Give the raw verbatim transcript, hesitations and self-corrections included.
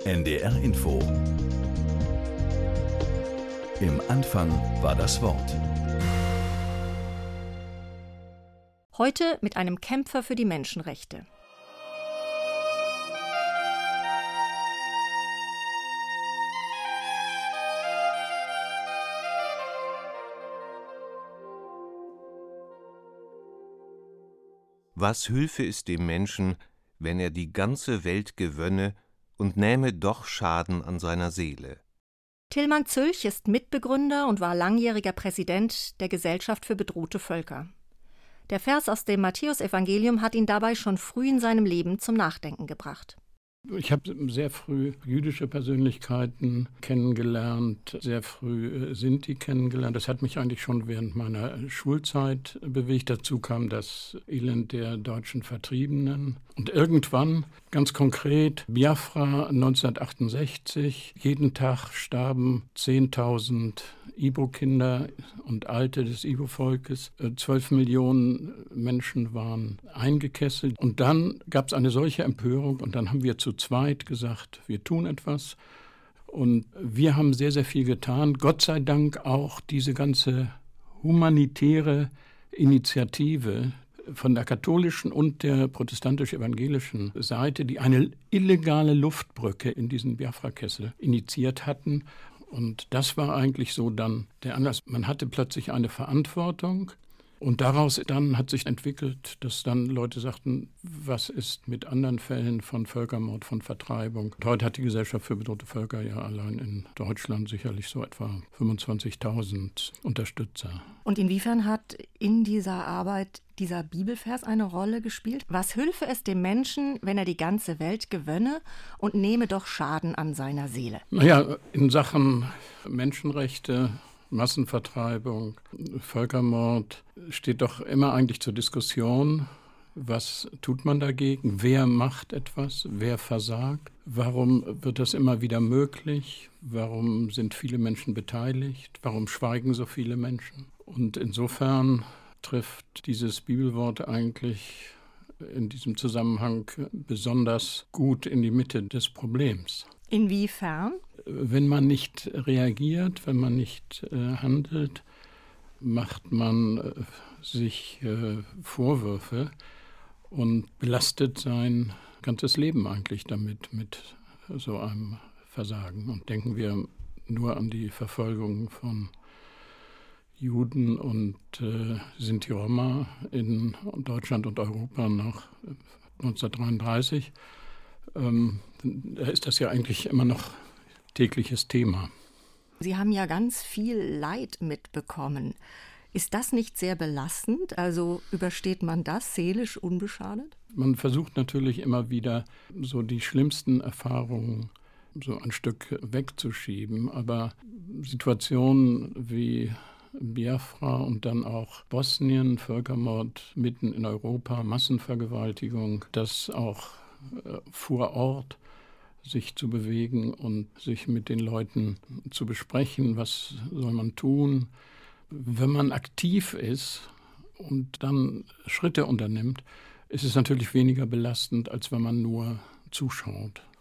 N D R Info. Im Anfang war das Wort. Heute mit einem Kämpfer für die Menschenrechte. Was hülfe es dem Menschen, wenn er die ganze Welt gewönne und nähme doch Schaden an seiner Seele? Tilman Zülch ist Mitbegründer und war langjähriger Präsident der Gesellschaft für bedrohte Völker. Der Vers aus dem Matthäusevangelium hat ihn dabei schon früh in seinem Leben zum Nachdenken gebracht. Ich habe sehr früh jüdische Persönlichkeiten kennengelernt, sehr früh Sinti kennengelernt. Das hat mich eigentlich schon während meiner Schulzeit bewegt. Dazu kam das Elend der deutschen Vertriebenen. Und irgendwann, ganz konkret, Biafra neunzehnhundertachtundsechzig, jeden Tag starben zehntausend Ibo-Kinder und Alte des Ibo-Volkes. Zwölf Millionen Menschen waren eingekesselt. Und dann gab es eine solche Empörung und dann haben wir zu zweit gesagt, wir tun etwas. Und wir haben sehr, sehr viel getan. Gott sei Dank auch diese ganze humanitäre Initiative von der katholischen und der protestantisch-evangelischen Seite, die eine illegale Luftbrücke in diesen Biafra-Kessel initiiert hatten. Und das war eigentlich so dann der Anlass. Man hatte plötzlich eine Verantwortung. Und daraus dann hat sich entwickelt, dass dann Leute sagten, was ist mit anderen Fällen von Völkermord, von Vertreibung? Und heute hat die Gesellschaft für bedrohte Völker ja allein in Deutschland sicherlich so etwa fünfundzwanzigtausend Unterstützer. Und inwiefern hat in dieser Arbeit dieser Bibelvers eine Rolle gespielt? Was hülfe es dem Menschen, wenn er die ganze Welt gewönne und nehme doch Schaden an seiner Seele? Naja, in Sachen Menschenrechte, Massenvertreibung, Völkermord steht doch immer eigentlich zur Diskussion, was tut man dagegen, wer macht etwas, wer versagt, warum wird das immer wieder möglich, warum sind viele Menschen beteiligt, warum schweigen so viele Menschen. Und insofern trifft dieses Bibelwort eigentlich in diesem Zusammenhang besonders gut in die Mitte des Problems. Inwiefern? Wenn man nicht reagiert, wenn man nicht äh, handelt, macht man äh, sich äh, Vorwürfe und belastet sein ganzes Leben eigentlich damit, mit so einem Versagen. Und denken wir nur an die Verfolgung von Juden und äh, Sinti-Roma in Deutschland und Europa nach neunzehnhundertdreiunddreißig. Ähm, da ist das ja eigentlich immer noch tägliches Thema. Sie haben ja ganz viel Leid mitbekommen. Ist das nicht sehr belastend? Also übersteht man das seelisch unbeschadet? Man versucht natürlich immer wieder so die schlimmsten Erfahrungen so ein Stück wegzuschieben. Aber Situationen wie Biafra und dann auch Bosnien, Völkermord mitten in Europa, Massenvergewaltigung, das auch äh, vor Ort sich zu bewegen und sich mit den Leuten zu besprechen, was soll man tun. Wenn man aktiv ist und dann Schritte unternimmt, ist es natürlich weniger belastend, als wenn man nur zuschaut.